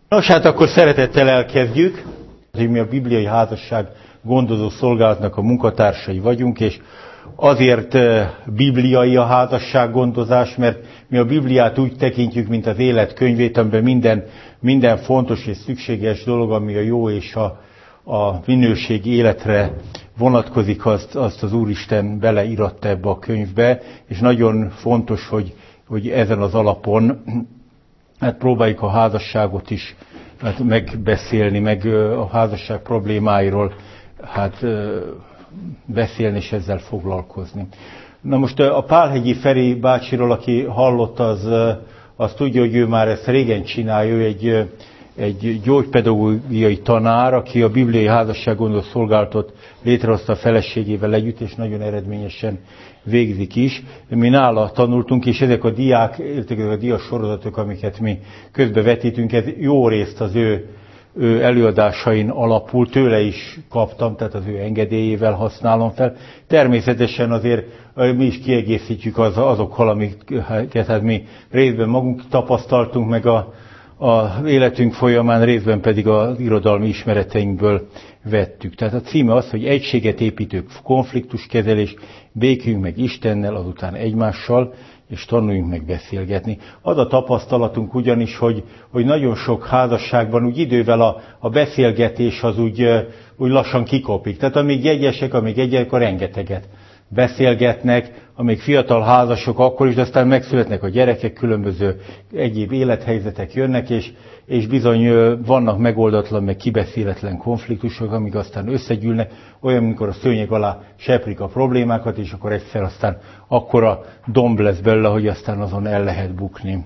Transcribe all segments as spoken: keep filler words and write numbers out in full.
Nos, hát akkor szeretettel elkezdjük. Mi a Bibliai Házasság gondozó szolgálatnak a munkatársai vagyunk, és azért bibliai a házasság gondozás, mert mi a Bibliát úgy tekintjük, mint az élet könyvét, amiben minden, minden fontos és szükséges dolog, ami a jó és a, a minőségi életre vonatkozik, azt, azt az Úristen beleíratta ebbe a könyvbe, és nagyon fontos, hogy, hogy ezen az alapon hát próbáljuk a házasságot is hát megbeszélni, meg a házasság problémáiról hát beszélni és ezzel foglalkozni. Na most a Pálhegyi Feri bácsiról, aki hallott, az, az tudja, hogy ő már ezt régen csinálja, ő egy, egy gyógypedagógiai tanár, aki a Bibliai Házassággondozó Szolgálatot létrehozta a feleségével együtt, és nagyon eredményesen végzik is. Mi nála tanultunk, és ezek a diák, ezek a dias sorozatok, amiket mi közbevetítünk, ez jó részt az ő, ő előadásain alapul, tőle is kaptam, tehát az ő engedélyével használom fel. Természetesen azért mi is kiegészítjük az, azokkal, amiket hát mi részben magunk tapasztaltunk, meg a, a életünk folyamán, részben pedig az irodalmi ismereteinkből vettük. Tehát a címe az, hogy egységet építők, konfliktuskezelés, béküljünk meg Istennel, azután egymással, és tanuljunk meg beszélgetni. Az a tapasztalatunk ugyanis, hogy, hogy nagyon sok házasságban úgy idővel a, a beszélgetés az úgy, úgy lassan kikopik. Tehát amíg jegyesek, amíg egyek, akkor rengeteget beszélgetnek, amíg fiatal házasok, akkor is, de aztán megszületnek a gyerekek, különböző egyéb élethelyzetek jönnek, és, és bizony vannak megoldatlan, meg kibeszéletlen konfliktusok, amíg aztán összegyűlnek, olyan, amikor a szőnyeg alá seprik a problémákat, és akkor egyszer aztán akkora domb lesz belőle, hogy aztán azon el lehet bukni.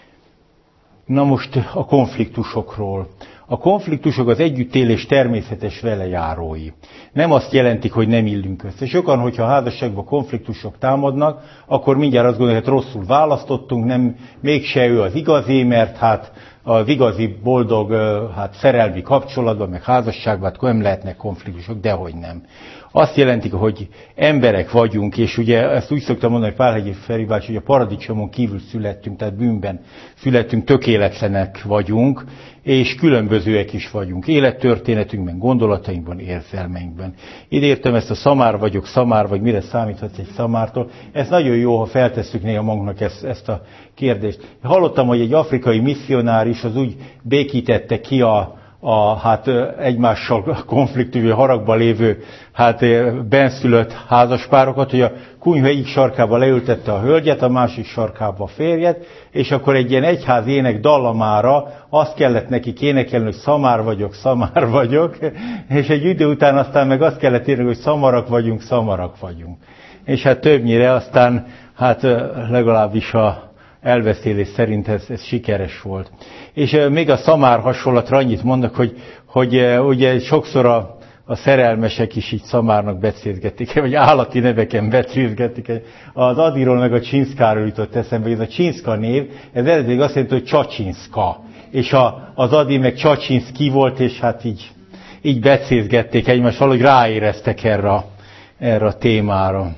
Na most a konfliktusokról. A konfliktusok az együttélés természetes velejárói. Nem azt jelentik, hogy nem illünk össze. Sokan, hogyha a házasságban konfliktusok támadnak, akkor mindjárt azt gondolják, hogy rosszul választottunk, nem, mégse ő az igazi, mert hát az igazi boldog hát szerelmi kapcsolatban, meg házasságban hát nem lehetnek konfliktusok, dehogy nem. Azt jelentik, hogy emberek vagyunk, és ugye ezt úgy szoktam mondani, hogy Pálhegyi Feri bácsi, hogy a paradicsomon kívül születtünk, tehát bűnben születtünk, tökéletlenek vagyunk, és különbözőek is vagyunk. Élettörténetünkben, gondolatainkban, érzelmeinkben. Ide értem ezt a szamár vagyok, szamár vagy, mire számíthatsz egy szamártól. Ez nagyon jó, ha feltesszük néha magunknak ezt, ezt a kérdést. Hallottam, hogy egy afrikai misszionáris az úgy békítette ki a a hát egymással konfliktív haragban lévő hát benszülött házaspárokat, hogy a kunyha egyik sarkába leültette a hölgyet, a másik sarkába a férjet, és akkor egy ilyen egyház ének dallamára azt kellett nekik énekelni, hogy szamár vagyok, szamár vagyok, és egy idő után aztán meg azt kellett írni, hogy szamarak vagyunk, szamarak vagyunk. És hát többnyire aztán hát legalábbis a elbeszélés szerint ez, ez sikeres volt. És uh, még a szamár hasonlatra annyit mondnak, hogy, hogy uh, ugye sokszor a, a szerelmesek is így szamárnak becézgetik, vagy állati neveken becézgetik. Az Adiról meg a Csinszkáról jutott eszembe, hogy ez a Csinszka név, ez eredetileg azt jelenti, hogy Csacsinszka. És a, az Adi meg Csacsinszki volt, és hát így, így becézgették egymást, valahogy ráéreztek erre a, erre a témára.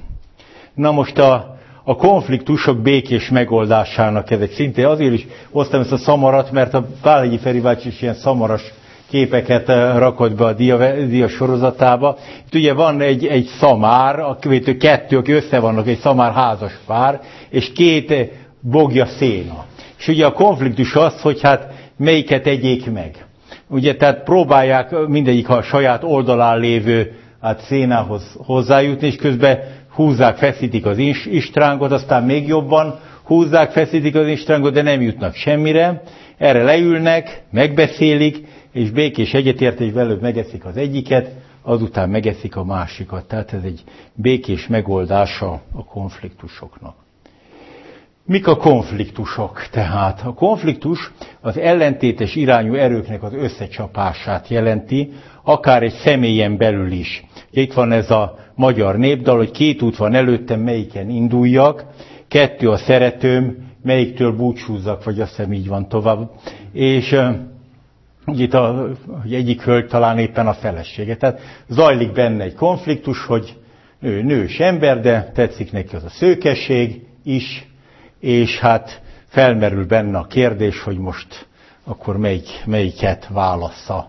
Na most a A konfliktusok békés megoldásának ezek szintén. Azért is hoztam ezt a szamarat, mert a Pálhegyi Feri bácsi is ilyen szamaras képeket rakott be a dia, dia sorozatába. Itt ugye van egy, egy szamár, a kettő, aki össze vannak, egy szamár házas pár, és két bogja széna. És ugye a konfliktus az, hogy hát melyiket egyék meg. Ugye tehát próbálják mindegyik a saját oldalán lévő hát szénához hozzájutni, és közben húzzák, feszítik az istrángot, aztán még jobban húzzák, feszítik az istrángot, de nem jutnak semmire. Erre leülnek, megbeszélik, és békés egyetértésben előbb megeszik az egyiket, azután megeszik a másikat. Tehát ez egy békés megoldása a konfliktusoknak. Mik a konfliktusok tehát? A konfliktus az ellentétes irányú erőknek az összecsapását jelenti, akár egy személyen belül is. Itt van ez a magyar népdal, hogy két út van előttem, melyiken induljak, kettő a szeretőm, melyiktől búcsúzzak, vagy azt hiszem így van tovább. És uh, itt a, egyik hölgy talán éppen a felesége. Tehát zajlik benne egy konfliktus, hogy ő nős ember, de tetszik neki az a szőkeség is, és hát felmerül benne a kérdés, hogy most akkor melyik, melyiket válassza.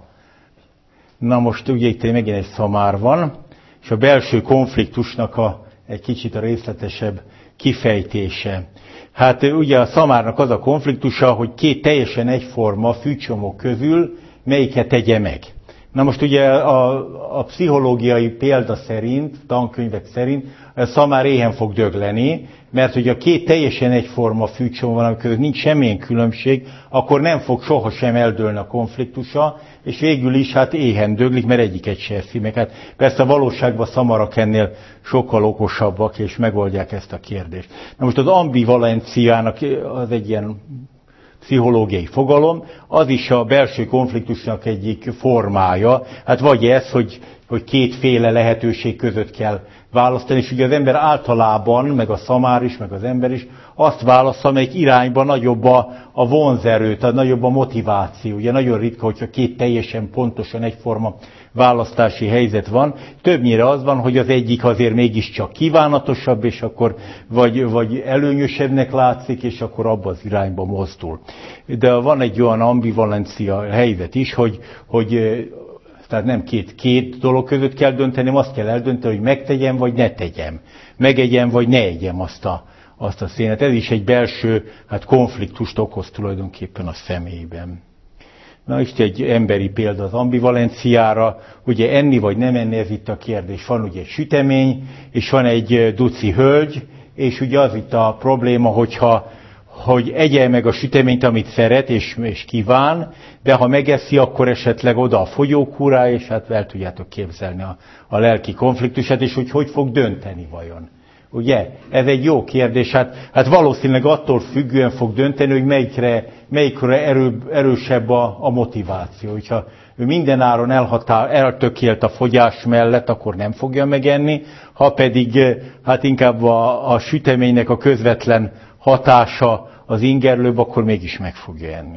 Na most ugye itt megint egy szamár van, és a belső konfliktusnak a, egy kicsit a részletesebb kifejtése. Hát ugye a szamárnak az a konfliktusa, hogy két teljesen egyforma fűcsomók közül melyiket tegye meg. Na most ugye a, a pszichológiai példa szerint, tankönyvek szerint a szamár éhen fog dögleni, mert ugye a két teljesen egyforma fűcsomó van, amikor nincs semmilyen különbség, akkor nem fog sohasem eldőlni a konfliktusa, és végül is hát éhen döglik, mert egyiket se eszi meg. Hát persze a valóságban a szamarak ennél sokkal okosabbak, és megoldják ezt a kérdést. Na most az ambivalenciának az egy ilyen pszichológiai fogalom, az is a belső konfliktusnak egyik formája. Hát vagy ez, hogy, hogy kétféle lehetőség között kell választani, és ugye az ember általában, meg a szamár is, meg az ember is azt választ, amelyik irányban nagyobb a, a vonzerő, tehát nagyobb a motiváció. Ugye nagyon ritka, hogyha két teljesen pontosan egyforma választási helyzet van. Többnyire az van, hogy az egyik azért mégiscsak kívánatosabb, és akkor vagy, vagy előnyösebbnek látszik, és akkor abba az irányba mozdul. De van egy olyan ambivalencia helyzet is, hogy, hogy tehát nem két, két dolog között kell dönteni, azt kell eldönteni, hogy megtegyem, vagy ne tegyem. Megegyem, vagy ne egyem azt a, azt a szénet. Ez is egy belső hát konfliktust okoz tulajdonképpen a személyben. Na, itt egy emberi példa az ambivalenciára. Ugye enni vagy nem enni, ez itt a kérdés. Van ugye egy sütemény, és van egy duci hölgy, és ugye az itt a probléma, hogyha hogy egye meg a süteményt, amit szeret és, és kíván, de ha megeszi, akkor esetleg oda a fogyókúrá, és hát el tudjátok képzelni a, a lelki konfliktusát, és hogy hogy fog dönteni vajon. Ugye? Ez egy jó kérdés. Hát, hát valószínűleg attól függően fog dönteni, hogy melyikre, melyikre erő, erősebb a, a motiváció. Hogyha ő mindenáron elhatár, eltökélt a fogyás mellett, akkor nem fogja megenni, ha pedig hát inkább a, a süteménynek a közvetlen hatása az ingerlőbb, akkor mégis meg fogja enni.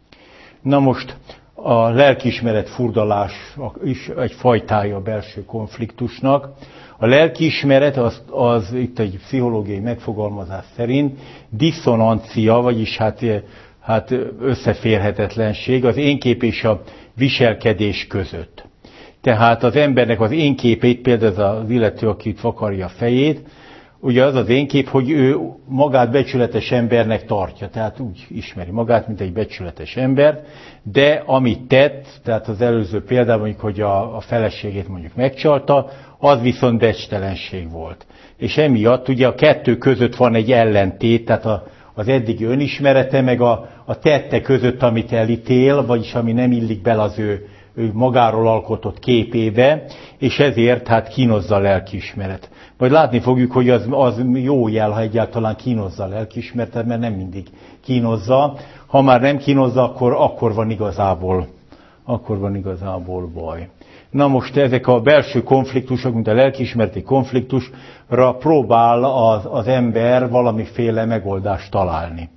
Na most a lelkiismeret furdalás is egy fajtája a belső konfliktusnak. A lelkiismeret az, az itt egy pszichológiai megfogalmazás szerint diszonancia, vagyis hát, hát összeférhetetlenség az énkép és a viselkedés között. Tehát az embernek az énképét, például az illető, aki itt vakarja a fejét, ugye az az énkép, hogy ő magát becsületes embernek tartja, tehát úgy ismeri magát, mint egy becsületes ember, de amit tett, tehát az előző példában, mondjuk, hogy a, a feleségét mondjuk megcsalta, az viszont becstelenség volt. És emiatt ugye a kettő között van egy ellentét, tehát a, az eddigi önismerete, meg a, a tette között, amit elítél, vagyis ami nem illik bele az ő, ő magáról alkotott képébe, és ezért hát kínozza a lelkiismeret. Majd látni fogjuk, hogy az, az jó jel, ha egyáltalán kínozza a lelkiismeretet, mert nem mindig kínozza. Ha már nem kínozza, akkor, akkor van igazából, akkor van igazából baj. Na most ezek a belső konfliktusok, mint a lelkiismereti konfliktusra próbál az, az ember valamiféle megoldást találni.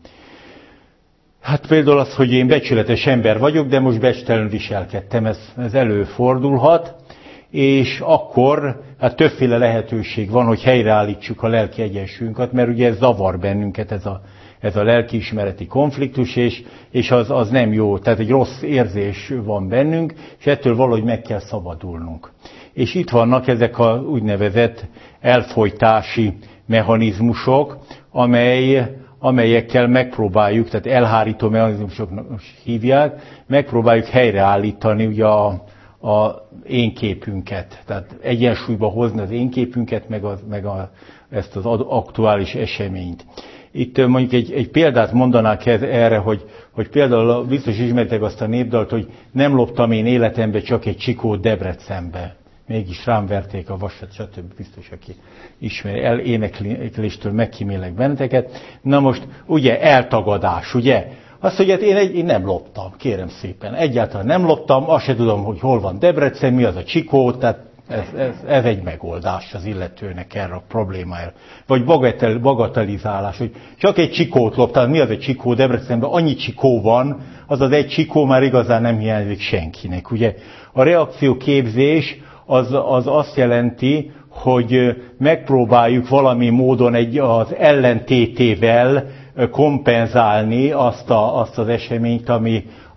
Hát például az, hogy én becsületes ember vagyok, de most becstelenül viselkedtem, ez, ez előfordulhat, és akkor hát többféle lehetőség van, hogy helyreállítsuk a lelki egyensúlyunkat, mert ugye ez zavar bennünket, ez a, ez a lelkiismereti konfliktus, és, és az, az nem jó, tehát egy rossz érzés van bennünk, és ettől valahogy meg kell szabadulnunk. És itt vannak ezek a úgynevezett elfojtási mechanizmusok, amely, amelyekkel megpróbáljuk, tehát elhárító mechanizmusoknak hívják, megpróbáljuk helyreállítani ugye a, a énképünket, tehát egyensúlyba hozni az énképünket, meg, az, meg a, ezt az aktuális eseményt. Itt mondjuk egy, egy példát mondanák erre, hogy, hogy például biztos ismertek azt a népdalt, hogy nem loptam én életembe csak egy csikót Debrecenbe. Mégis rám verték a vasat, stb. Biztos, aki ismeri, el énekléstől megkímélek benneteket. Na most, ugye, eltagadás, ugye? Azt, hogy hát én, egy, én nem loptam, kérem szépen. Egyáltalán nem loptam, azt se tudom, hogy hol van Debrecen, mi az a csikó, tehát ez, ez, ez egy megoldás az illetőnek erre a problémára. Vagy bagatel, bagatelizálás, hogy csak egy csikót loptál, mi az egy csikó Debrecenben, annyi csikó van, az az egy csikó már igazán nem hiányzik senkinek. Ugye a reakcióképzés az, az azt jelenti, hogy megpróbáljuk valami módon egy, az ellentétével kompenzálni azt, a, azt az eseményt, ami,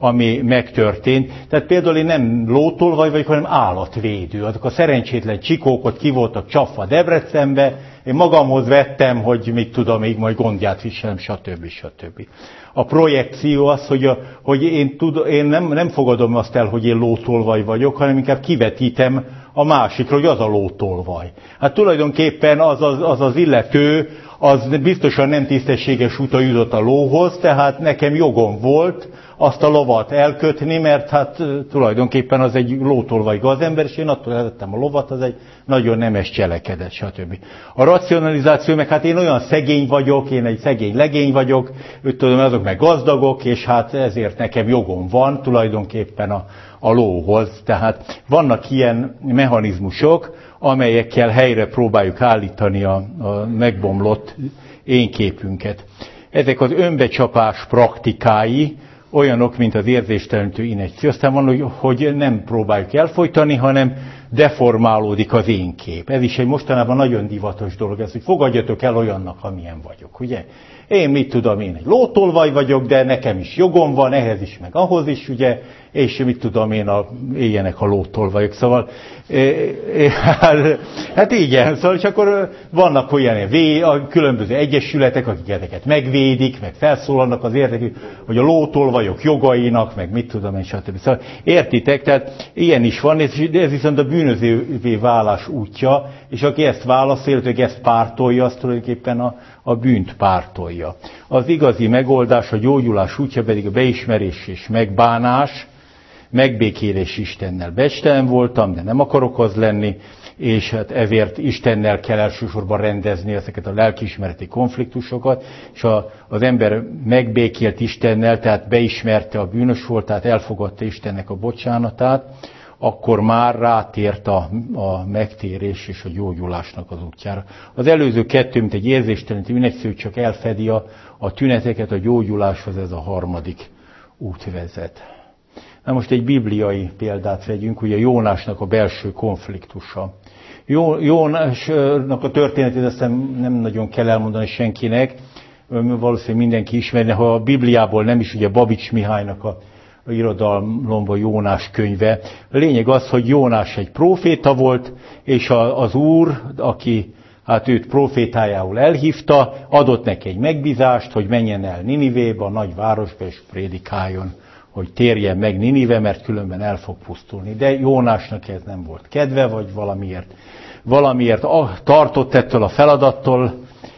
ami megtörtént. Tehát például én nem lótolvaj vagyok, hanem állatvédő. Azok a szerencsétlen csikók ott ki voltak csapva Debrecenbe, én magamhoz vettem, hogy mit tudom, még majd gondját viselem, stb. stb. A projekció az, hogy, a, hogy én, tud, én nem, nem fogadom azt el, hogy én lótolvaj vagyok, hanem inkább kivetítem a másikra, hogy az a lótolvaj. Hát tulajdonképpen az az, az, az illető, az biztosan nem tisztességes úton jutott a lóhoz, tehát nekem jogom volt azt a lovat elkötni, mert hát tulajdonképpen az egy lótolvaj gazember, és én attól elvettem a lovat, az egy nagyon nemes cselekedet, stb. A racionalizáció, meg hát én olyan szegény vagyok, én egy szegény legény vagyok, úgy tudom, azok meg gazdagok, és hát ezért nekem jogom van tulajdonképpen a, a lóhoz. Tehát vannak ilyen mechanizmusok, amelyekkel helyre próbáljuk állítani a, a megbomlott énképünket. Ezek az önbecsapás praktikái, olyanok, mint az érzéstelenítő injekció. Aztán van, hogy nem próbáljuk elfolytani, hanem deformálódik az én kép. Ez is egy mostanában nagyon divatos dolog, ez, hogy fogadjatok el olyannak, amilyen vagyok, ugye? Én mit tudom, én egy lótolvaj vagyok, de nekem is jogom van, ehhez is, meg ahhoz is, ugye? És mit tudom én, a, éljenek a lótolvajok. Szóval, e, e, hát, hát igen, szóval, és akkor vannak olyan vé, a különböző egyesületek, akik ezeket megvédik, meg felszólalnak az érdekük, hogy a lótolvajok jogainak, meg mit tudom én, stb. Szóval értitek, tehát ilyen is van, és ez viszont a bűnözővé válás útja, és aki ezt válaszol, hogy ezt pártolja, az tulajdonképpen a, a bűnt pártolja. Az igazi megoldás, a gyógyulás útja pedig a beismerés és megbánás, megbékélés Istennel. Becstelen voltam, de nem akarok az lenni, és hát ezért Istennel kell elsősorban rendezni ezeket a lelkiismereti konfliktusokat, és a, az ember megbékélt Istennel, tehát beismerte a bűnös volt, tehát elfogadta Istennek a bocsánatát, akkor már rátért a, a megtérés és a gyógyulásnak az útjára. Az előző kettő, mint egy érzéstelenítő injekció, csak elfedi a, a tüneteket, a gyógyuláshoz ez a harmadik út vezet. Na most egy bibliai példát vegyünk, ugye Jónásnak a belső konfliktusa. Jó, Jónásnak a történetét aztán nem nagyon kell elmondani senkinek, valószínűleg mindenki ismeri, ha a Bibliából nem is, ugye Babics Mihálynak a, a irodalomban Jónás könyve. A lényeg az, hogy Jónás egy próféta volt, és a, az Úr, aki hát őt prófétájául elhívta, adott neki egy megbízást, hogy menjen el Ninivébe, a nagy városba, és prédikáljon, hogy térjen meg Ninive, mert különben el fog pusztulni. De Jónásnak ez nem volt kedve, vagy valamiért, valamiért tartott ettől a feladattól.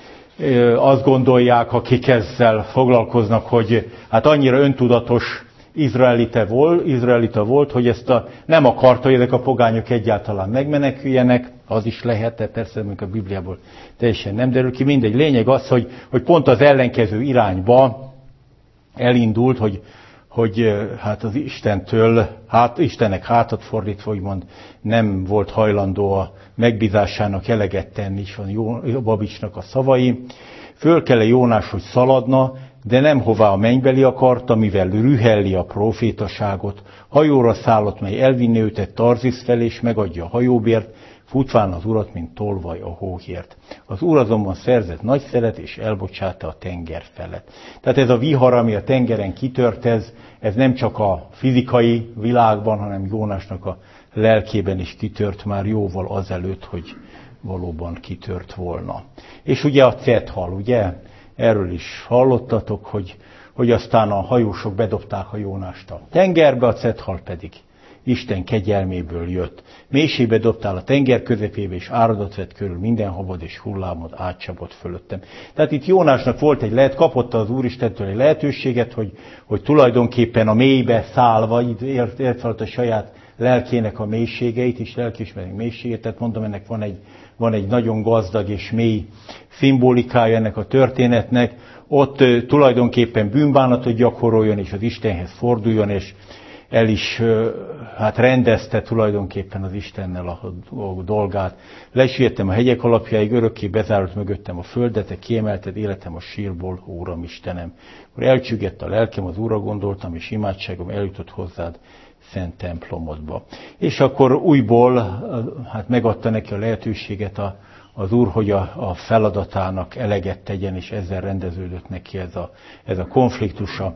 Azt gondolják, akik ezzel foglalkoznak, hogy hát annyira öntudatos izraelita volt, izraelita volt, hogy ezt a, nem akarta, hogy ezek a pogányok egyáltalán megmeneküljenek, az is lehet, persze, amikor a Bibliából teljesen nem derül ki. Mindegy, lényeg az, hogy, hogy pont az ellenkező irányba elindult, hogy hogy hát az Istentől, hát Istennek hátat fordítva, úgymond nem volt hajlandó a megbízásának eleget tenni, is van Jó, Babicsnak a szavai. Föl kell Jónás, hogy szaladna, de nem hová a mennybeli akarta, mivel rühelli a profétaságot. Hajóra szállott, mely elvinni őt Tarzisz felé, és megadja a hajóbért, futván az urat, mint tolvaj a hóhért. Az úr azonban szerzett nagy szelet, és elbocsátta a tenger felett. Tehát ez a vihar, ami a tengeren kitört, ez, ez nem csak a fizikai világban, hanem Jónásnak a lelkében is kitört már jóval azelőtt, hogy valóban kitört volna. És ugye a cethal, ugye? Erről is hallottatok, hogy, hogy aztán a hajósok bedobták a Jónást a tengerbe, a cethal pedig Isten kegyelméből jött. Mélységbe dobtál a tenger közepébe, és áradat vett körül minden habad és hullámod átcsapott fölöttem. Tehát itt Jónásnak volt egy lehet, kapott az Úristentől egy lehetőséget, hogy, hogy tulajdonképpen a mélybe szállva, ért, ért a saját lelkének a mélységeit, és lelkiismeretnek mélységét, tehát mondom, ennek van egy, van egy nagyon gazdag és mély szimbolikája ennek a történetnek. Ott uh, tulajdonképpen bűnbánatot gyakoroljon, és az Istenhez forduljon, és el is hát rendezte tulajdonképpen az Istennel a dolgát. Lesüllyedtem a hegyek alapjáig, örökké bezárt mögöttem a földet, te kiemelted életem a sírból, Úram Istenem. Akkor elcsüggett a lelkem, az Úrra gondoltam, és imádságom eljutott hozzád szent templomodba. És akkor újból hát megadta neki a lehetőséget a, az Úr, hogy a, a feladatának eleget tegyen, és ezzel rendeződött neki ez a, ez a konfliktusa.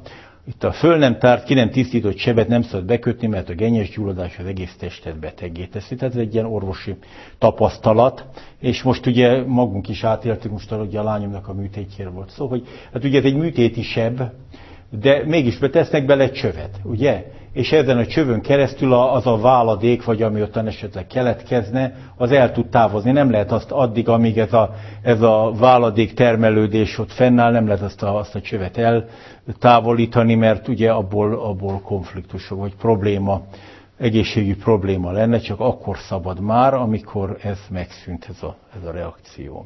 Itt a föl nem tárt, ki nem tisztított sebet nem szabad bekötni, mert a gennyes gyulladás az egész testet beteggé teszi. Tehát ez egy ilyen orvosi tapasztalat, és most ugye magunk is átéltük, most ugye a lányomnak a műtétjéről volt szó, hogy hát ugye ez egy műtéti seb, de mégis betesznek bele egy csövet, ugye? És ezen a csövön keresztül az a váladék, vagy ami ottan esetleg keletkezne, az el tud távozni. Nem lehet azt addig, amíg ez a, ez a váladék termelődés ott fennáll, nem lehet azt a, azt a csövet eltávolítani, mert ugye abból, abból konfliktusok, vagy probléma, egészségügyi probléma lenne, csak akkor szabad már, amikor ez megszűnt, ez a, ez a reakció.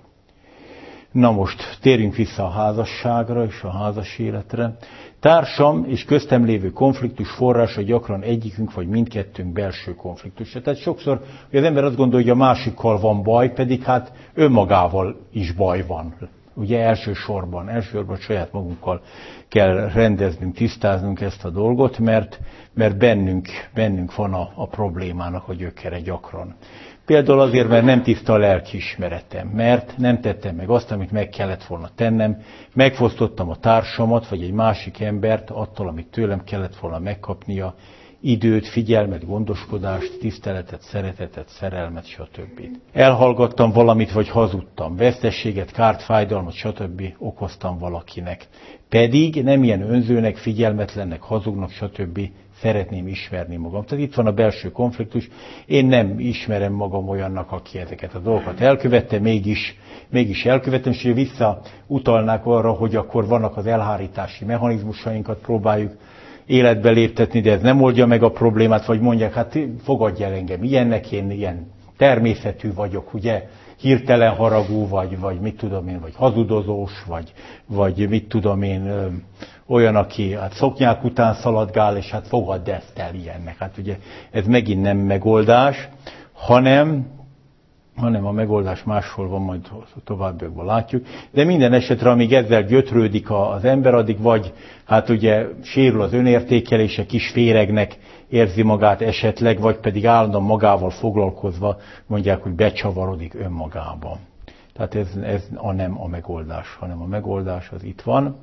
Na most térjünk vissza a házasságra és a házas életre. Társam és köztem lévő konfliktus forrása gyakran egyikünk vagy mindkettőnk belső konfliktusa. Tehát sokszor hogy az ember azt gondolja, hogy a másikkal van baj, pedig hát önmagával is baj van. Ugye elsősorban, elsősorban saját magunkkal kell rendeznünk, tisztáznunk ezt a dolgot, mert, mert bennünk, bennünk van a, a problémának a gyökere gyakran. Például azért, mert nem tiszta a lelkiismeretem, mert nem tettem meg azt, amit meg kellett volna tennem, megfosztottam a társamat, vagy egy másik embert attól, amit tőlem kellett volna megkapnia, időt, figyelmet, gondoskodást, tiszteletet, szeretetet, szerelmet, stb. Elhallgattam valamit, vagy hazudtam, vesztességet, kárt, fájdalmat, stb. Okoztam valakinek. Pedig nem ilyen önzőnek, figyelmetlennek, hazugnak, stb. Szeretném ismerni magam. Tehát itt van a belső konfliktus. Én nem ismerem magam olyannak, aki ezeket a dolgokat elkövette, mégis, mégis elkövettem, és visszautalnák arra, hogy akkor vannak az elhárítási mechanizmusainkat, próbáljuk életbe léptetni, de ez nem oldja meg a problémát, vagy mondják, hát fogadj el engem ilyennek, én ilyen természetű vagyok, ugye, hirtelen haragú, vagy, vagy mit tudom én, vagy hazudozós, vagy, vagy mit tudom én, olyan, aki hát szoknyák után szaladgál, és hát fogadd ezt el ilyennek. Hát ugye ez megint nem megoldás, hanem, hanem a megoldás máshol van, majd továbbiakban látjuk. De minden esetre, amíg ezzel gyötrődik az ember, addig vagy hát ugye sérül az önértékelése, kis féregnek érzi magát esetleg, vagy pedig állandóan magával foglalkozva mondják, hogy becsavarodik önmagában. Tehát ez, ez a nem a megoldás, hanem a megoldás az itt van.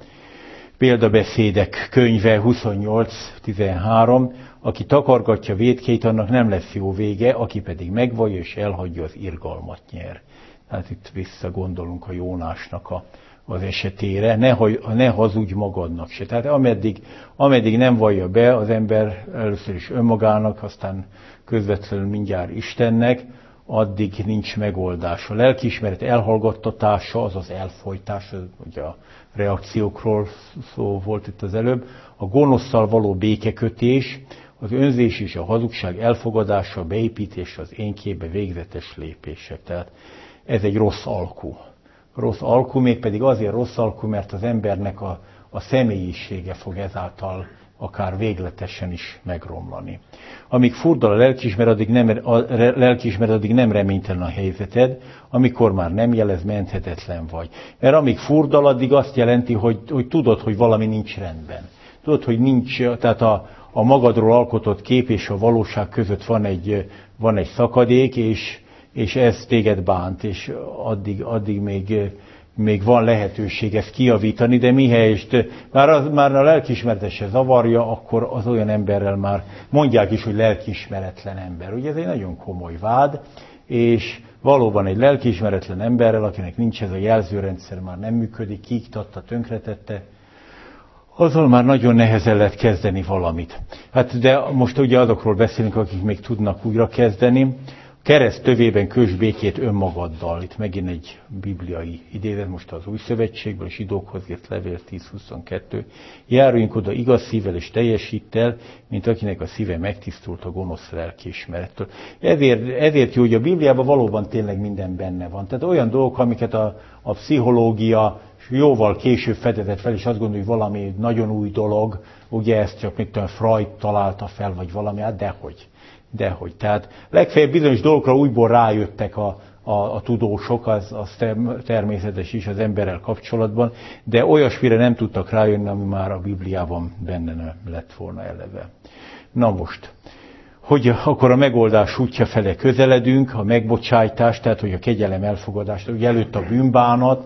Példabeszédek könyve huszonnyolc tizenhárom, aki takargatja vétkét, annak nem lesz jó vége, aki pedig megvallja és elhagyja, az irgalmat nyer. Tehát itt visszagondolunk a Jónásnak a, az esetére, ne, ne hazudj magadnak se. Tehát ameddig, ameddig nem vallja be az ember először is önmagának, aztán közvetlenül mindjárt Istennek, addig nincs megoldás. A lelkiismeret elhallgattatása, az az elfojtás, ugye a reakciókról szó volt itt az előbb, a gonoszszal való békekötés, az önzés és a hazugság elfogadása, beépítése, az énképbe végzetes lépések. Tehát ez egy rossz alkú. Rossz alkú, mégpedig azért rossz alkú, mert az embernek a, a személyisége fog ezáltal akár végletesen is megromlani. Amíg furdal a lelkiismeret, addig nem, a lelkiismeret, addig nem reménytelen a helyzeted, amikor már nem jelez, menthetetlen vagy. Mert amíg furdal, addig azt jelenti, hogy, hogy tudod, hogy valami nincs rendben. Tudod, hogy nincs, tehát a, a magadról alkotott kép és a valóság között van egy, van egy szakadék, és, és ez téged bánt, és addig, addig még... még van lehetőség ezt kijavítani, de mihelyest már, az, már a lelkiismeretet se zavarja, akkor az olyan emberrel már mondják is, hogy lelkiismeretlen ember. Ugye ez egy nagyon komoly vád, és valóban egy lelkiismeretlen emberrel, akinek nincs ez a jelzőrendszer, már nem működik, kiiktatta, tönkretette, azzal már nagyon nehezen lehet kezdeni valamit. Hát de most ugye azokról beszélünk, akik még tudnak újra kezdeni. Kereszt tövében kösd békét önmagaddal. Itt megint egy bibliai idézet, most az Új Szövetségből, a zsidókhoz írt levél tíz huszonkettő. Járuljunk oda igaz szívvel és teljes hittel, mint akinek a szíve megtisztult a gonosz lelkiismerettől. Ezért, ezért jó, hogy a Bibliában valóban tényleg minden benne van. Tehát olyan dolgok, amiket a, a pszichológia jóval később fedezett fel, és azt gondolja, hogy valami nagyon új dolog, ugye ezt csak mit tudom, Freud találta fel, vagy valami, hát dehogy. Dehogy. Tehát legfeljebb bizonyos dolgokra újból rájöttek a, a, a tudósok, az, az természetes is az emberrel kapcsolatban, de olyasmire nem tudtak rájönni, ami már a Bibliában benne lett volna eleve. Na most, hogy akkor a megoldás útja fele közeledünk, a megbocsájtás, tehát hogy a kegyelem elfogadást, ugye előtt a bűnbánat,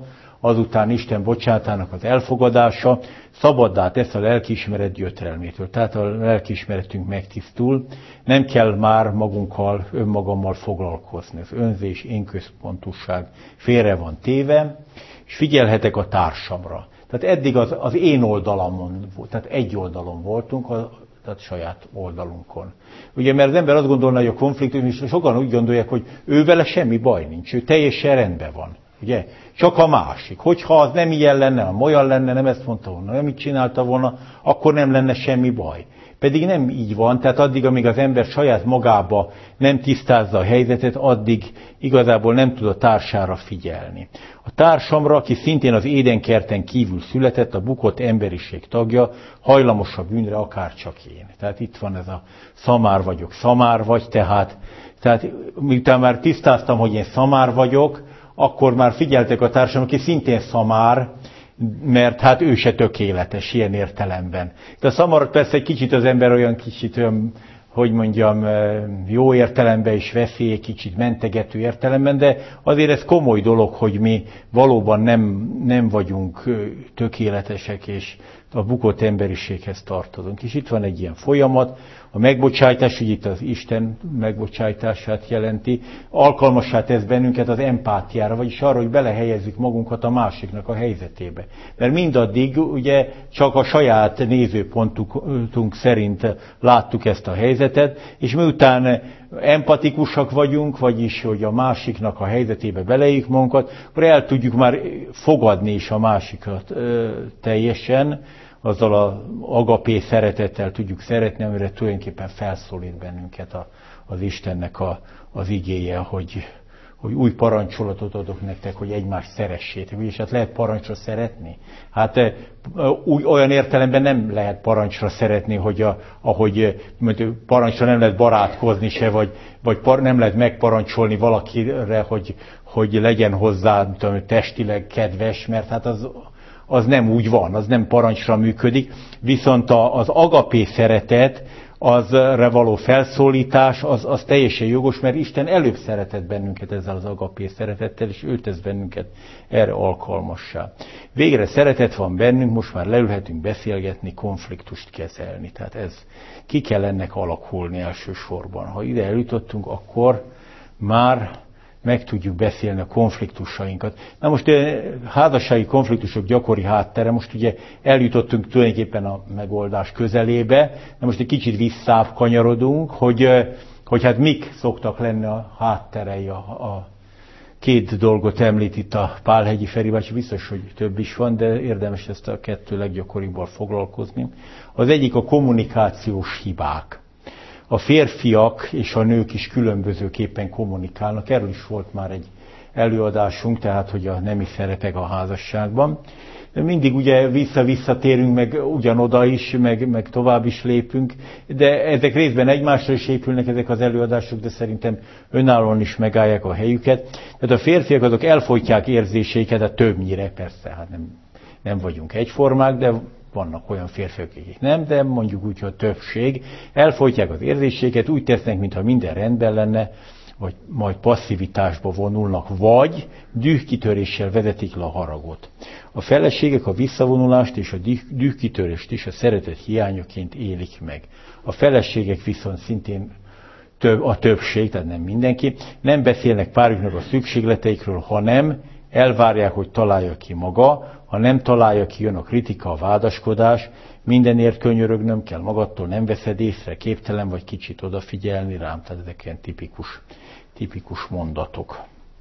azután Isten bocsánatának az elfogadása szabaddá tesz a lelkiismeret gyötrelmétől. Tehát a lelkiismeretünk megtisztul, nem kell már magunkkal, önmagammal foglalkozni. Az önzés, énközpontúság félre van téve, és figyelhetek a társamra. Tehát eddig az, az én oldalamon, tehát egy oldalon voltunk, a, tehát saját oldalunkon. Ugye, mert az ember azt gondolna, hogy a konfliktus, és sokan úgy gondolják, hogy ő vele semmi baj nincs, ő teljesen rendben van. Ugye? Csak a másik. Hogyha az nem ilyen lenne, hanem olyan lenne, nem ezt mondta volna, nem így csinálta volna, akkor nem lenne semmi baj. Pedig nem így van, tehát addig, amíg az ember saját magába nem tisztázza a helyzetet, addig igazából nem tud a társára figyelni. A társamra, aki szintén az édenkerten kívül született, a bukott emberiség tagja, hajlamos a bűnre, akár csak én. Tehát itt van ez a szamár vagyok, szamár vagy, tehát, tehát miután már tisztáztam, hogy én szamár vagyok, akkor már figyeltek a társam, aki szintén szamár, mert hát ő se tökéletes ilyen értelemben. De a szamarat persze egy kicsit az ember olyan kicsit, olyan, hogy mondjam, jó értelemben is veszi, egy kicsit mentegető értelemben, de azért ez komoly dolog, hogy mi valóban nem, nem vagyunk tökéletesek, és a bukott emberiséghez tartozunk. És itt van egy ilyen folyamat, a megbocsájtás, hogy itt az Isten megbocsájtását jelenti, alkalmassá tesz bennünket az empátiára, vagyis arra, hogy belehelyezzük magunkat a másiknak a helyzetébe. Mert mindaddig ugye csak a saját nézőpontunk szerint láttuk ezt a helyzetet, és miután empatikusak vagyunk, vagyis hogy a másiknak a helyzetébe beleéljük magunkat, akkor el tudjuk már fogadni is a másikat ö, teljesen, azzal az agapé szeretettel tudjuk szeretni, amire tulajdonképpen felszólít bennünket a, az Istennek a, az igéje, hogy, hogy új parancsolatot adok nektek, hogy egymást szeressétek. És hát lehet parancsra szeretni? Hát új, olyan értelemben nem lehet parancsra szeretni, hogy a, ahogy parancsra nem lehet barátkozni se, vagy, vagy par, nem lehet megparancsolni valakire, hogy, hogy legyen hozzá tudom, testileg kedves, mert hát az... az nem úgy van, az nem parancsra működik, viszont az agapé szeretet, azra való felszólítás, az, az teljesen jogos, mert Isten előbb szeretett bennünket ezzel az agapé szeretettel, és ő tesz bennünket erre alkalmassá. Végre szeretet van bennünk, most már leülhetünk beszélgetni, konfliktust kezelni. Tehát ez ki kell ennek alakulni elsősorban. Ha ide eljutottunk, akkor már meg tudjuk beszélni a konfliktusainkat. Na most házassági konfliktusok gyakori háttere, most ugye eljutottunk tulajdonképpen a megoldás közelébe, de most egy kicsit visszább kanyarodunk, hogy, hogy hát mik szoktak lenni a hátterei, a, a két dolgot említ itt a Pálhegyi Feri bácsi, biztos, hogy több is van, de érdemes ezt a kettő leggyakoribbal foglalkozni. Az egyik a kommunikációs hibák. A férfiak és a nők is különbözőképpen kommunikálnak. Erről is volt már egy előadásunk, tehát hogy a nemi szerepek a házasságban. De mindig ugye vissza-visszatérünk, meg ugyanoda is, meg, meg tovább is lépünk, de ezek részben egymásra is épülnek ezek az előadások, de szerintem önállóan is megállják a helyüket. Tehát a férfiak azok elfolytják érzéseiket, de többnyire persze, hát nem, nem vagyunk egyformák, de vannak olyan férfiak, akik nem, de mondjuk úgy, hogy a többség elfolytják az érzéseiket, úgy tesznek, mintha minden rendben lenne, vagy majd passzivitásba vonulnak, vagy dühkitöréssel vezetik le a haragot. A feleségek a visszavonulást és a dühkitörést is a szeretet hiányaként élik meg. A feleségek viszont szintén több, a többség, tehát nem mindenki, nem beszélnek párjuknak a szükségleteikről, hanem elvárják, hogy találja ki maga, ha nem találja ki, jön a kritika, a vádaskodás, mindenért könyörögnöm kell, magadtól nem veszed észre, képtelen vagy kicsit odafigyelni rám, tehát ezek ilyen tipikus, tipikus mondatok.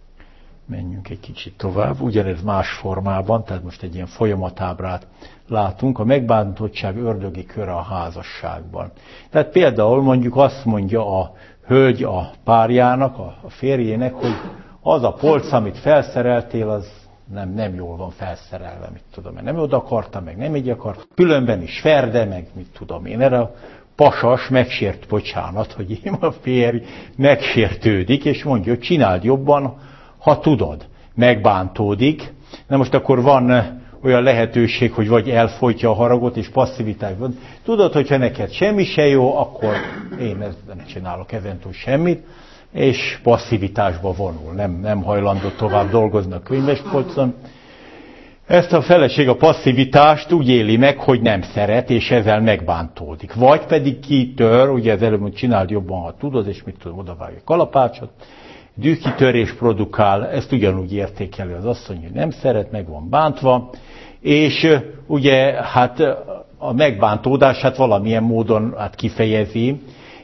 Menjünk egy kicsit tovább, ugyanez más formában, tehát most egy ilyen folyamatábrát látunk, a megbántottság ördögi köre a házasságban. Tehát például mondjuk azt mondja a hölgy a párjának, a férjének, hogy az a polc, amit felszereltél, az nem, nem jól van felszerelve, mit tudom én. Nem oda akarta, meg nem így akart. Különben is ferde, meg mit tudom én. Erre a pasas megsért, bocsánat, hogy én a férj megsértődik, és mondja, hogy csináld jobban, ha tudod. Megbántódik. Na most akkor van olyan lehetőség, hogy vagy elfolytja a haragot, és passzivitásban. Tudod, hogyha neked semmi se jó, akkor én nem csinálok ezentúl semmit, és passzivitásba vonul, nem, nem hajlandó tovább dolgozni a könyvespolcon. Ezt a feleség a passzivitást úgy éli meg, hogy nem szeret, és ezzel megbántódik. Vagy pedig kitör, ugye az előbb mondja, csináld jobban, ha tudod, és mit tudom, odavágja a kalapácsot, dühkitörés produkál, ezt ugyanúgy értékeli az asszony, hogy nem szeret, meg van bántva, és ugye hát a megbántódását valamilyen módon hát kifejezi,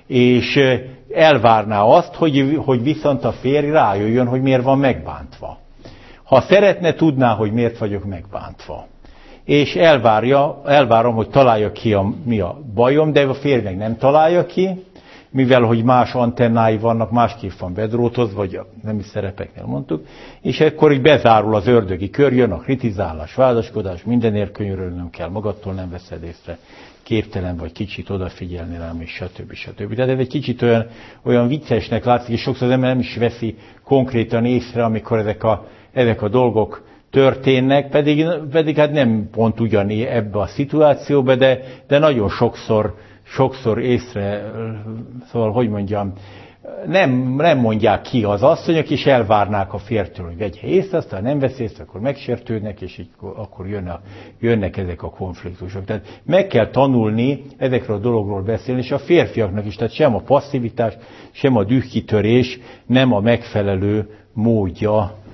és elvárná azt, hogy, hogy viszont a férj rájöjjön, hogy miért van megbántva. Ha szeretne, tudná, hogy miért vagyok megbántva. És elvárja, elvárom, hogy találja ki, a, mi a bajom, de a férj meg nem találja ki, mivel hogy más antennái vannak, másképp van bedrótozva, vagy a nemi szerepeknél mondtuk, és ekkor így bezárul az ördögi kör, jön a kritizálás, vádaskodás, mindenért könyörölnöm kell, magadtól nem veszed észre, képtelen vagy kicsit odafigyelni rám, és stb. stb. Tehát ez egy kicsit olyan, olyan viccesnek látszik, és sokszor az ember nem is veszi konkrétan észre, amikor ezek a, ezek a dolgok történnek, pedig, pedig hát nem pont ugyanígy ebbe a szituációba, de, de nagyon sokszor sokszor észre, szóval, hogy mondjam, nem, nem mondják ki az asszonyok, és elvárnák a fértől, hogy vegye észre, aztán nem vesz észre, akkor megsértődnek, és így akkor jön a, jönnek ezek a konfliktusok. Tehát meg kell tanulni ezekről a dologról beszélni, és a férfiaknak is, tehát sem a passzivitás, sem a dühkitörés nem a megfelelő módja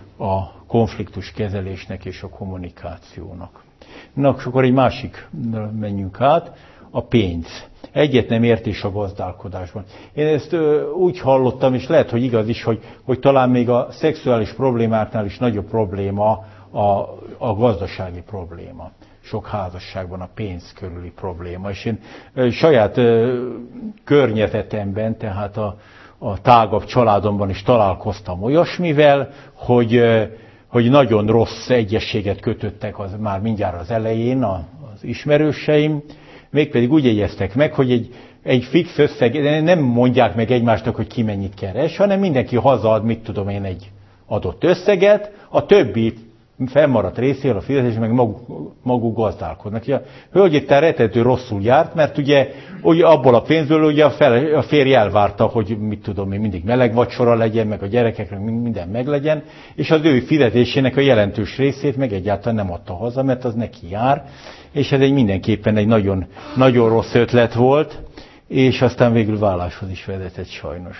a konfliktuskezelésnek és a kommunikációnak. Na, akkor egy másik menjünk át, a pénz. Egyet nem értés a gazdálkodásban. Én ezt ö, úgy hallottam, és lehet, hogy igaz is, hogy, hogy talán még a szexuális problémáknál is nagyobb probléma a, a gazdasági probléma. Sok házasságban a pénz körüli probléma. És én ö, saját ö, környezetemben, tehát a, a tágabb családomban is találkoztam olyasmivel, hogy, ö, hogy nagyon rossz egyességet kötöttek az, már mindjárt az elején a, az ismerőseim, mégpedig úgy jegyeztek meg, hogy egy, egy fix összeg, nem mondják meg egymásnak, hogy ki mennyit keres, hanem mindenki hazaad, mit tudom én, egy adott összeget, a többi fennmaradt részéről a fizetés, meg maguk, maguk gazdálkodnak. A hölgyéttel rettető rosszul járt, mert ugye, ugye abból a pénzből ugye a, fele, a férj elvárta, hogy mit tudom én, mindig meleg vacsora legyen, meg a gyerekeknek minden meglegyen, és az ő fizetésének a jelentős részét meg egyáltalán nem adta haza, mert az neki jár, és ez egy mindenképpen egy nagyon, nagyon rossz ötlet volt, és aztán végül válláshoz is vezetett sajnos.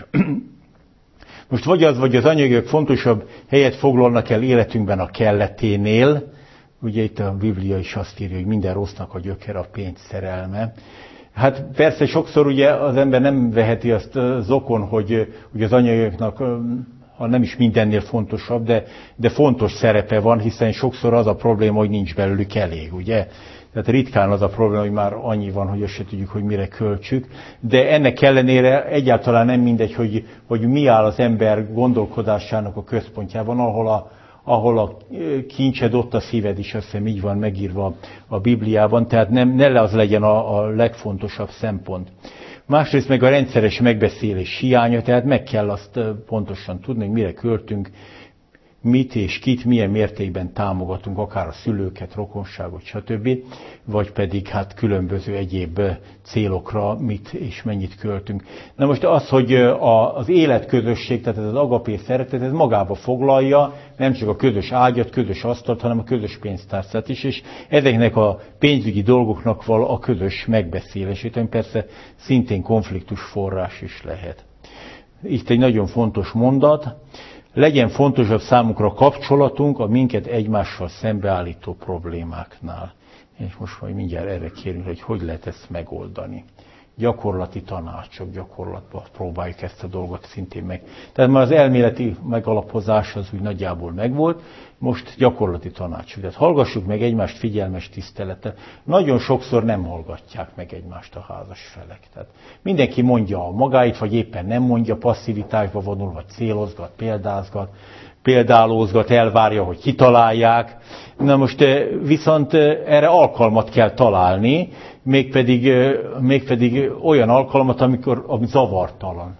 Most vagy az, vagy az anyagok fontosabb helyet foglalnak el életünkben a kelleténél, ugye itt a Biblia is azt írja, hogy minden rossznak a gyökere a pénz szerelme. Hát persze sokszor ugye az ember nem veheti azt zokon, hogy, hogy az anyagoknak, ha nem is mindennél fontosabb, de, de fontos szerepe van, hiszen sokszor az a probléma, hogy nincs belőlük elég, ugye? Tehát ritkán az a probléma, hogy már annyi van, hogy azt se tudjuk, hogy mire költsük. De ennek ellenére egyáltalán nem mindegy, hogy, hogy mi áll az ember gondolkodásának a központjában, ahol a, ahol a kincsed, ott a szíved is, azt hiszem így van megírva a Bibliában. Tehát nem, ne az legyen a, a legfontosabb szempont. Másrészt meg a rendszeres megbeszélés hiánya, tehát meg kell azt pontosan tudni, hogy mire költünk, mit és kit, milyen mértékben támogatunk, akár a szülőket, rokonságot, stb. Vagy pedig hát különböző egyéb célokra mit és mennyit költünk. Na most az, hogy az életközösség, tehát ez az agapé szeretet, ez magába foglalja nem csak a közös ágyat, közös asztalt, hanem a közös pénztárcát is, és ezeknek a pénzügyi dolgoknak val a közös megbeszélését, ami persze szintén konfliktus forrás is lehet. Itt egy nagyon fontos mondat. Legyen fontosabb számunkra a kapcsolatunk a minket egymással szembeállító problémáknál. És most majd mindjárt erre kérünk, hogy hogy lehet ezt megoldani. Gyakorlati tanácsok, gyakorlatban próbáljuk ezt a dolgot szintén meg. Tehát már az elméleti megalapozás az úgy nagyjából megvolt, most gyakorlati tanácsok. Tehát hallgassuk meg egymást figyelmes tisztelettel. Nagyon sokszor nem hallgatják meg egymást a házas felek. Tehát mindenki mondja a magáit, vagy éppen nem mondja, passzivitásba vonul, vagy célozgat, példázgat, példálózgat, elvárja, hogy kitalálják. Na most viszont erre alkalmat kell találni, mégpedig, mégpedig olyan alkalmat, amikor ami zavartalan.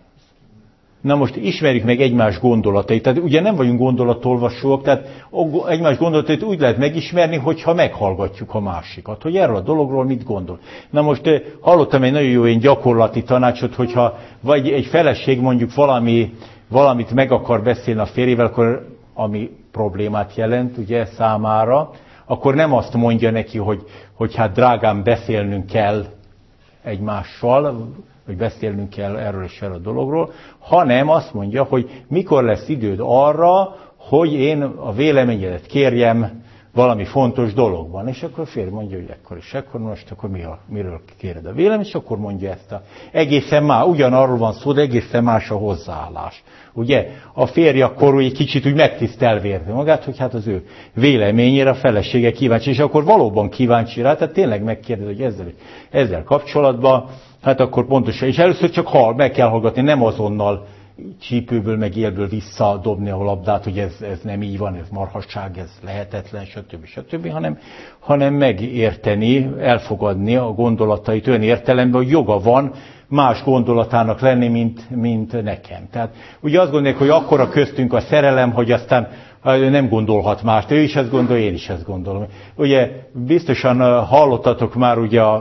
Na most ismerjük meg egymás gondolatait. Tehát ugye nem vagyunk gondolatolvasóak, tehát egymás gondolatait úgy lehet megismerni, hogyha meghallgatjuk a másikat, hogy erről a dologról mit gondol. Na most hallottam egy nagyon jó én gyakorlati tanácsot, hogyha vagy egy feleség mondjuk valami, valamit meg akar beszélni a férjével, akkor ami problémát jelent ugye számára, akkor nem azt mondja neki, hogy, hogy hát drágám, beszélnünk kell egymással, hogy beszélnünk kell erről és erről a dologról, hanem azt mondja, hogy mikor lesz időd arra, hogy én a véleményedet kérjem valami fontos dologban. És akkor a férj mondja, hogy ekkor és ekkor, most akkor mi a, miről kéred a vélemény, és akkor mondja ezt a... Egészen más, ugyanarról van szó, de egészen más a hozzáállás. Ugye? A férj akkor egy kicsit úgy megtisztelvérzi magát, hogy hát az ő véleményére a felesége kíváncsi, és akkor valóban kíváncsi rá, tehát tényleg megkérdez, hogy ezzel, ezzel kapcsolatban, hát akkor pontosan, és először csak hall, meg kell hallgatni, nem azonnal csípőből, meg élből visszadobni a labdát, hogy ez, ez nem így van, ez marhasság, ez lehetetlen, stb. stb., hanem, hanem megérteni, elfogadni a gondolatait olyan értelemben, hogy joga van más gondolatának lenni, mint, mint nekem. Tehát ugye azt gondolják, hogy akkora köztünk a szerelem, hogy aztán nem gondolhat mást. Ő is ezt gondolja, én is ezt gondolom. Ugye biztosan hallottatok már ugye a,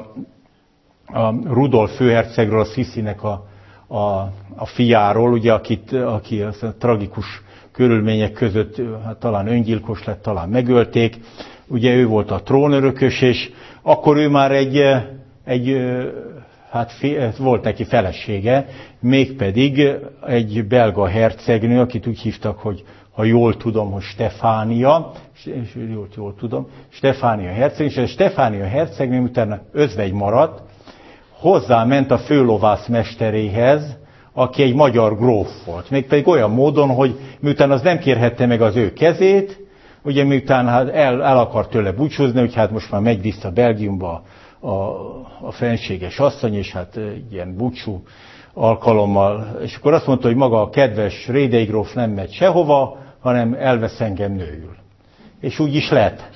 a Rudolf főhercegről, a Sziszének a A, a fiáról, ugye, akit, aki a tragikus körülmények között hát, talán öngyilkos lett, talán megölték. Ugye ő volt a trónörökös, és akkor ő már egy, egy hát volt neki felesége, mégpedig egy belga hercegnő, akit úgy hívtak, hogy ha jól tudom, hogy Stefánia, és jól, jól tudom, Stefánia hercegnő, és a Stefánia hercegnő utána özvegy maradt, hozzáment a főlovász mesteréhez, aki egy magyar gróf volt. Mégpedig olyan módon, hogy miután az nem kérhette meg az ő kezét, ugye miután hát el, el akart tőle búcsúzni, hogy hát most már megy vissza Belgiumba a, a fenséges asszony, és hát ilyen búcsú alkalommal. És akkor azt mondta, hogy maga a kedves Rédei gróf nem megy sehova, hanem elvesz engem nőül. És úgy is lett.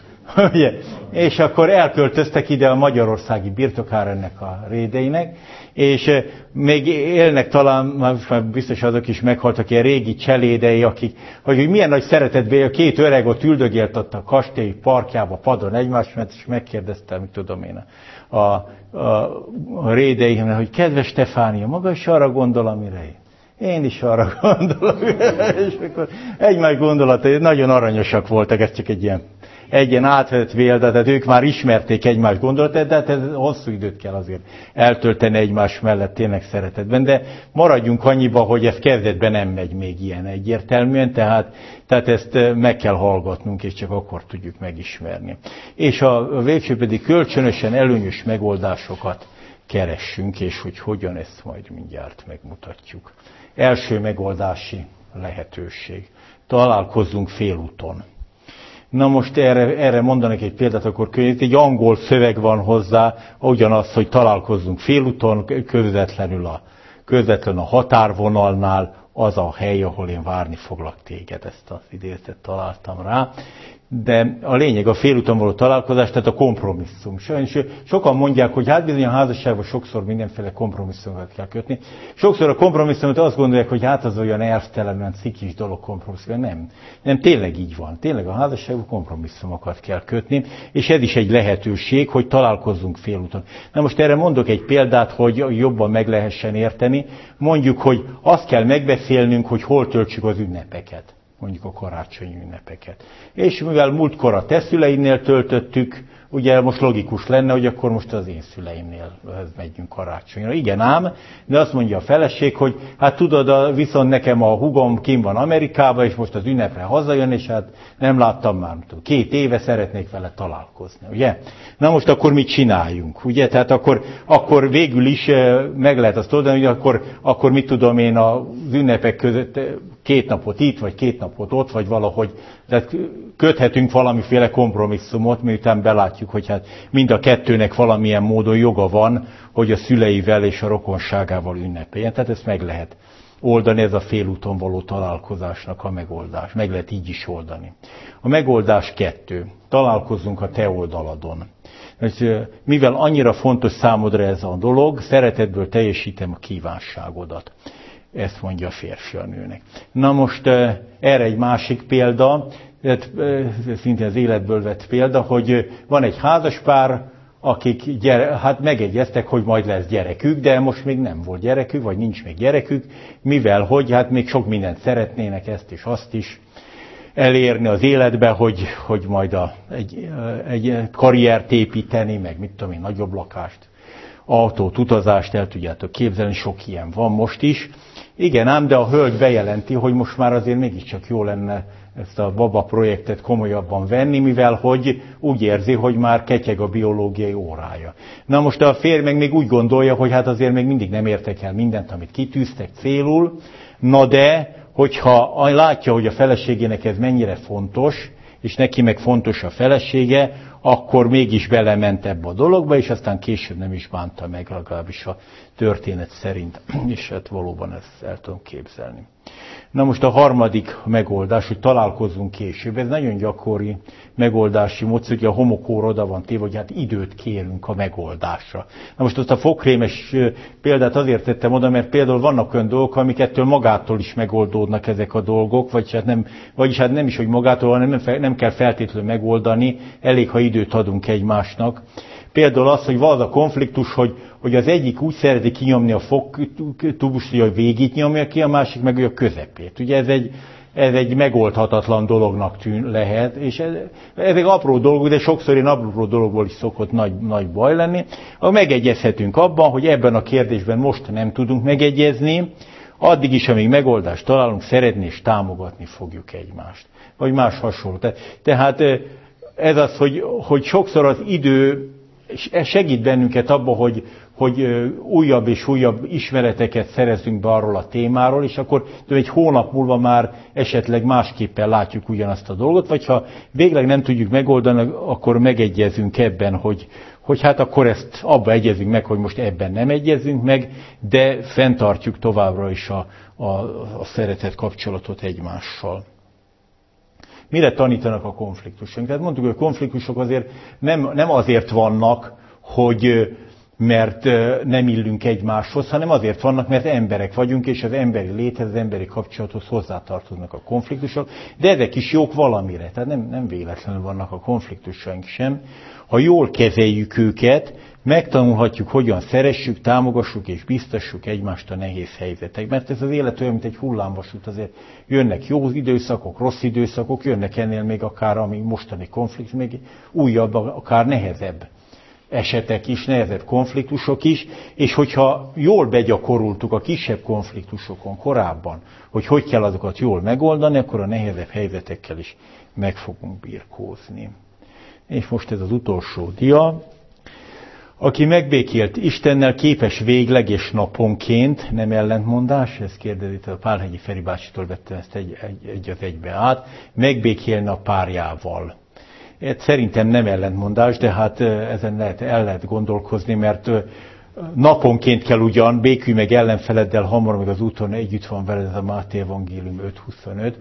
És akkor elköltöztek ide a magyarországi birtokára ennek a Rédeinek, és még élnek talán, már biztos azok is meghaltak, ilyen régi cselédei, akik, hogy milyen nagy szeretetben a két öreg ott üldögélt ott a kastély parkjába, padon egymás mellett, és megkérdeztem, mit tudom én, a, a, a Rédei, hogy kedves Stefánia, maga is arra gondol, amire én. Én is arra gondolok, és akkor egymás gondolatai nagyon aranyosak voltak, ez csak egy ilyen, egy ilyen átvett példa, tehát ők már ismerték egymás gondolatait, de hát ez hosszú időt kell azért eltölteni egymás mellett tényleg szeretetben, de maradjunk annyiba, hogy ez kezdetben nem megy még ilyen egyértelműen, tehát, tehát ezt meg kell hallgatnunk, és csak akkor tudjuk megismerni. És a végső pedig kölcsönösen előnyös megoldásokat keressünk, és hogy hogyan, ezt majd mindjárt megmutatjuk. Első megoldási lehetőség. Találkozzunk félúton. Na most erre, erre mondanak egy példát, akkor könyv, egy angol szöveg van hozzá, ugyanaz, hogy találkozzunk félúton, közvetlenül a, közvetlenül a határvonalnál, az a hely, ahol én várni foglak téged, ezt az idézetet találtam rá. De a lényeg a félúton való találkozás, tehát a kompromisszum. Sajnos sokan mondják, hogy hát bizony a házasságban sokszor mindenféle kompromisszumokat kell kötni. Sokszor a kompromisszumot azt gondolják, hogy hát az olyan elvtelen, olyan cikis dolog kompromisszum. Nem, nem, tényleg így van. Tényleg a házasságban kompromisszumokat kell kötni, és ez is egy lehetőség, hogy találkozzunk félúton. Na most erre mondok egy példát, hogy jobban meg lehessen érteni. Mondjuk, hogy azt kell megbeszélnünk, hogy hol töltsük az ünnepeket. Mondjuk a karácsonyi ünnepeket. És mivel múltkor a te szüleimnél töltöttük, ugye most logikus lenne, hogy akkor most az én szüleimnél megyünk karácsonyra. Igen ám, de azt mondja a feleség, hogy hát tudod, viszont nekem a hugom kim van Amerikában, és most az ünnepre hazajön, és hát nem láttam már, két éve szeretnék vele találkozni, ugye? Na most akkor mit csináljunk, ugye? Tehát akkor, akkor végül is meg lehet azt oldani, hogy akkor, akkor mit tudom én az ünnepek között két napot itt, vagy két napot ott, vagy valahogy, tehát köthetünk valamiféle kompromisszumot, miután belátjuk, hogy hát mind a kettőnek valamilyen módon joga van, hogy a szüleivel és a rokonságával ünnepeljen. Tehát ezt meg lehet oldani, ez a félúton való találkozásnak a megoldás. Meg lehet így is oldani. A megoldás kettő. Találkozzunk a te oldaladon. Mivel annyira fontos számodra ez a dolog, szeretetből teljesítem a kívánságodat. Ezt mondja a férfi a nőnek. Na most erre egy másik példa, szintén az életből vett példa, hogy van egy házaspár, akik gyere, hát megegyeztek, hogy majd lesz gyerekük, de most még nem volt gyerekük, vagy nincs még gyerekük, mivel hogy hát még sok mindent szeretnének, ezt és azt is. elérni az életbe, hogy, hogy majd a, egy, egy karriert építeni, meg mit tudom én, nagyobb lakást, autót, utazást el tudjátok képzelni, sok ilyen van most is. Igen ám, de a hölgy bejelenti, hogy most már azért mégiscsak jó lenne ezt a baba projektet komolyabban venni, mivel hogy úgy érzi, hogy már ketyeg a biológiai órája. Na most a férj meg még úgy gondolja, hogy hát azért még mindig nem értek el mindent, amit kitűztek célul, na de, hogyha látja, hogy a feleségének ez mennyire fontos, és neki meg fontos a felesége, akkor mégis belement ebbe a dologba, és aztán később nem is bánta meg, legalábbis a történet szerint, és hát valóban ezt el tudom képzelni. Na most a harmadik megoldás, hogy találkozzunk később, ez nagyon gyakori megoldási módszer, hogy a homokóra oda van téve, hogy hát időt kérünk a megoldásra. Na most azt a fogkrémes példát azért tettem oda, mert például vannak olyan dolgok, amikettől magától is megoldódnak ezek a dolgok, vagyis hát nem, vagyis hát nem is, hogy magától, hanem nem, fel, nem kell feltétlenül megoldani, elég, ha időt adunk egymásnak. Például az, hogy van az a konfliktus, hogy, hogy az egyik úgy szereti kinyomni a fogtubust, hogy a végét nyomja ki, a másik meg a közepét. Ugye ez egy, ez egy megoldhatatlan dolognak tűn lehet, és ez, ezek apró dolgok, de sokszor ilyen apró dologból is szokott nagy, nagy baj lenni. Megegyezhetünk abban, hogy ebben a kérdésben most nem tudunk megegyezni, addig is, amíg megoldást találunk, szeretni és támogatni fogjuk egymást. Vagy más hasonló. Tehát ez az, hogy, hogy sokszor az idő segít bennünket abba, hogy, hogy újabb és újabb ismereteket szerezzünk be arról a témáról, és akkor egy hónap múlva már esetleg másképpen látjuk ugyanazt a dolgot, vagy ha végleg nem tudjuk megoldani, akkor megegyezünk ebben, hogy, hogy hát akkor ezt abba egyezünk meg, hogy most ebben nem egyezünk meg, de fenntartjuk továbbra is a, a, a szeretet kapcsolatot egymással. Mire tanítanak a konfliktusok? Tehát mondtuk, hogy a konfliktusok azért nem, nem azért vannak, hogy mert nem illünk egymáshoz, hanem azért vannak, mert emberek vagyunk, és az emberi léthez, az emberi kapcsolathoz hozzátartoznak a konfliktusok, de ezek is jók valamire, tehát nem, nem véletlenül vannak a konfliktusaink sem. Ha jól kezeljük őket, megtanulhatjuk, hogyan szeressük, támogassuk és biztassuk egymást a nehéz helyzetek. Mert ez az élet olyan, mint egy hullámvasút, azért jönnek jó időszakok, rossz időszakok, jönnek ennél még akár, ami mostani konfliktus, még újabb, akár nehezebb esetek is, nehezebb konfliktusok is, és hogyha jól begyakoroltuk a kisebb konfliktusokon korábban, hogy hogy kell azokat jól megoldani, akkor a nehezebb helyzetekkel is meg fogunk birkózni. És most ez az utolsó dia. Aki megbékélt Istennel, képes végleg és naponként, nem ellentmondás, ezt kérdezi, a Pálhegyi Feri bácsitól vettem ezt egy, egy, egy az egybe át, megbékélne a párjával. Ez szerintem nem ellentmondás, de hát ezen lehet, el lehet gondolkozni, mert naponként kell ugyan, békülj meg ellenfeleddel, hamar meg az úton együtt van veled, ez a Máté Evangélium öt huszonöt,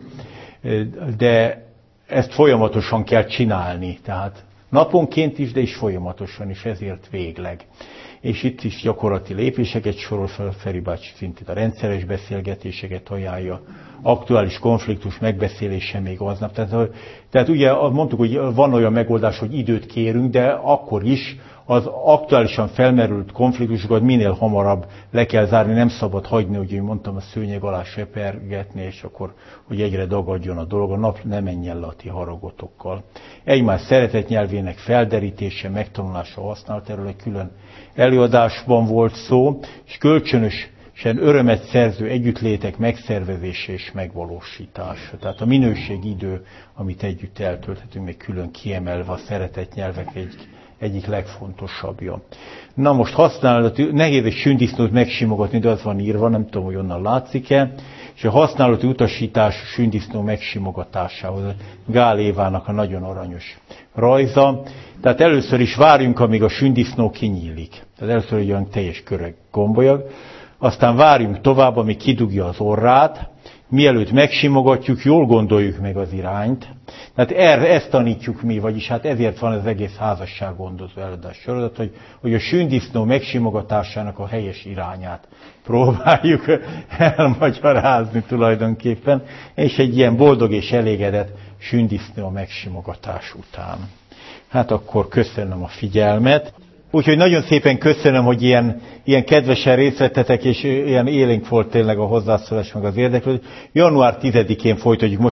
de ezt folyamatosan kell csinálni, tehát naponként is, de is folyamatosan is, ezért végleg. És itt is gyakorlati lépéseket sorol fel, Feri bácsi szintén a rendszeres beszélgetéseket ajánlja, aktuális konfliktus megbeszélése még aznap. Tehát, tehát ugye mondtuk, hogy van olyan megoldás, hogy időt kérünk, de akkor is az aktuálisan felmerült konfliktusokat minél hamarabb le kell zárni, nem szabad hagyni, hogy én mondtam, a szőnyeg alá sepergetni, és akkor, hogy egyre dagadjon a dolog, a nap ne menjen le a ti haragotokkal. Egymás szeretet nyelvének felderítése, megtanulása, használat, erről egy külön előadásban volt szó, és kölcsönösen örömet szerző együttlétek megszervezése és megvalósítása. Tehát a minőségi idő, amit együtt eltölthetünk, még külön kiemelve a szeretet nyelvek egy egyik legfontosabbja. Na most használati, nehéz egy sündisznót megsimogatni, de az van írva, nem tudom, hogy onnan látszik-e, és a használati utasítás sündisznó megsimogatásához, Gál Évának a nagyon aranyos rajza. Tehát először is várjunk, amíg a sündisznó kinyílik. Tehát először egy olyan teljes köreg gombolyag, aztán várjunk tovább, amíg kidugja az orrát, mielőtt megsimogatjuk, jól gondoljuk meg az irányt. Tehát erre, ezt tanítjuk mi, vagyis hát ezért van az egész házassággondozó előadás sorozat, hogy, hogy a sündisznó megsimogatásának a helyes irányát próbáljuk elmagyarázni tulajdonképpen, és egy ilyen boldog és elégedett sündisznó megsimogatás után. Hát akkor köszönöm a figyelmet. Úgyhogy nagyon szépen köszönöm, hogy ilyen, ilyen kedvesen részt vettetek, és ilyen élénk volt tényleg a hozzászólás meg az érdeklődés. január tizedikén folytatjuk.